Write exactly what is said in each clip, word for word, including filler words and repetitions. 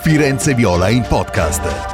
Firenze Viola in podcast.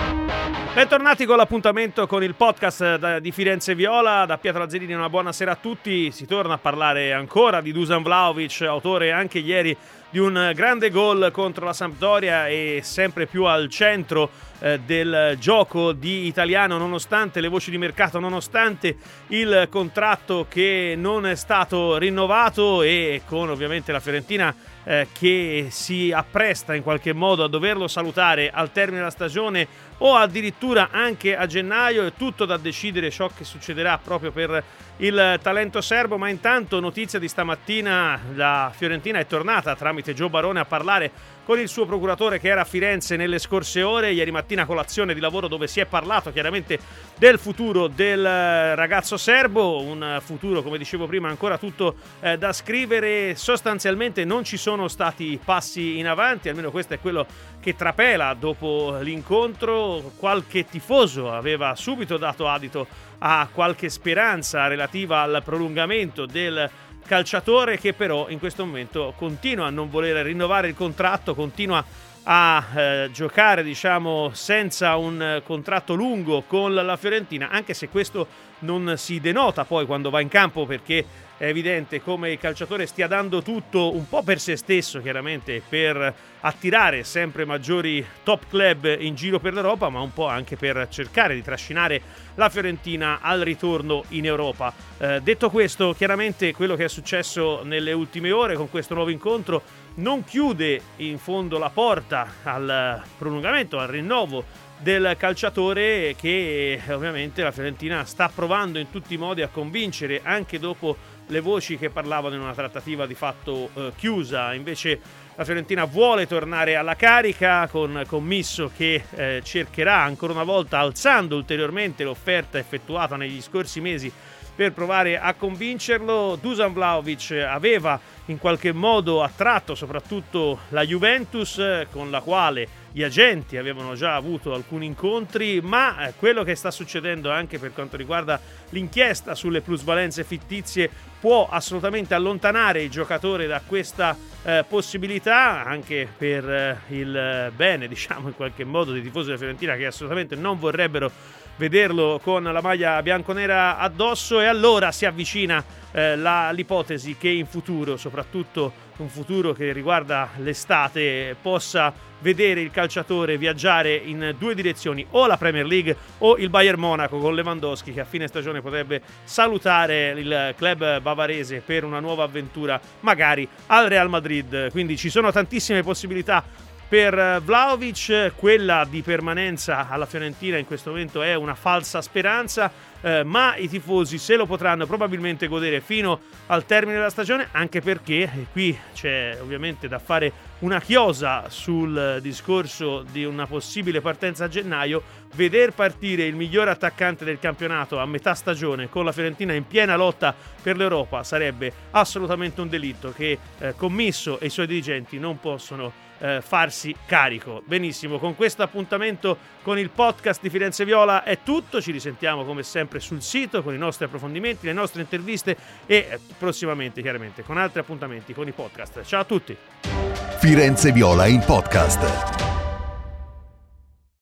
Bentornati con l'appuntamento con il podcast di Firenze Viola. Da Pietro Lazzarini una buona sera a tutti. Si torna a parlare ancora di Dusan Vlahovic, autore anche ieri di un grande gol contro la Sampdoria e sempre più al centro eh, del gioco di Italiano, nonostante le voci di mercato, nonostante il contratto che non è stato rinnovato e con ovviamente la Fiorentina eh, che si appresta in qualche modo a doverlo salutare al termine della stagione o addirittura anche a gennaio. È tutto da decidere ciò che succederà proprio per il talento serbo, ma intanto notizia di stamattina: la Fiorentina è tornata tramite Gio Barone a parlare con il suo procuratore che era a Firenze nelle scorse ore. Ieri mattina colazione di lavoro dove si è parlato chiaramente del futuro del ragazzo serbo, un futuro, come dicevo prima, ancora tutto eh, da scrivere. Sostanzialmente non ci sono stati passi in avanti, almeno questo è quello che trapela dopo l'incontro. Qualche tifoso aveva subito dato adito a qualche speranza relativa al prolungamento del calciatore, che però in questo momento continua a non voler rinnovare il contratto, continua a eh, giocare diciamo senza un eh, contratto lungo con la Fiorentina, anche se questo non si denota poi quando va in campo, perché è evidente come il calciatore stia dando tutto un po' per se stesso, chiaramente per attirare sempre maggiori top club in giro per l'Europa, ma un po' anche per cercare di trascinare la Fiorentina al ritorno in Europa. Eh, detto questo, chiaramente quello che è successo nelle ultime ore con questo nuovo incontro non chiude in fondo la porta al prolungamento, al rinnovo del calciatore, che ovviamente la Fiorentina sta provando in tutti i modi a convincere, anche dopo le voci che parlavano in una trattativa di fatto eh, chiusa. Invece la Fiorentina vuole tornare alla carica con Commisso che eh, cercherà ancora una volta, alzando ulteriormente l'offerta effettuata negli scorsi mesi, per provare a convincerlo. Dusan Vlahovic aveva in qualche modo attratto soprattutto la Juventus, con la quale gli agenti avevano già avuto alcuni incontri, ma quello che sta succedendo anche per quanto riguarda l'inchiesta sulle plusvalenze fittizie può assolutamente allontanare il giocatore da questa eh, possibilità, anche per eh, il bene, diciamo in qualche modo, dei tifosi della Fiorentina, che assolutamente non vorrebbero vederlo con la maglia bianconera addosso. E allora si avvicina eh, la, l'ipotesi che in futuro, soprattutto un futuro che riguarda l'estate, possa vedere il calciatore viaggiare in due direzioni, o la Premier League o il Bayern Monaco, con Lewandowski che a fine stagione potrebbe salutare il club bavarese per una nuova avventura magari al Real Madrid. Quindi ci sono tantissime possibilità per Vlahovic. Quella di permanenza alla Fiorentina in questo momento è una falsa speranza, eh, ma i tifosi se lo potranno probabilmente godere fino al termine della stagione, anche perché e qui c'è ovviamente da fare una chiosa sul discorso di una possibile partenza a gennaio. Veder partire il migliore attaccante del campionato a metà stagione con la Fiorentina in piena lotta per l'Europa sarebbe assolutamente un delitto che eh, Commisso e i suoi dirigenti non possono eh, farsi carico. Benissimo, con questo appuntamento con il podcast di Firenze Viola è tutto. Ci risentiamo come sempre sul sito con i nostri approfondimenti, le nostre interviste e eh, prossimamente chiaramente con altri appuntamenti con i podcast. Ciao a tutti. Firenze Viola in podcast.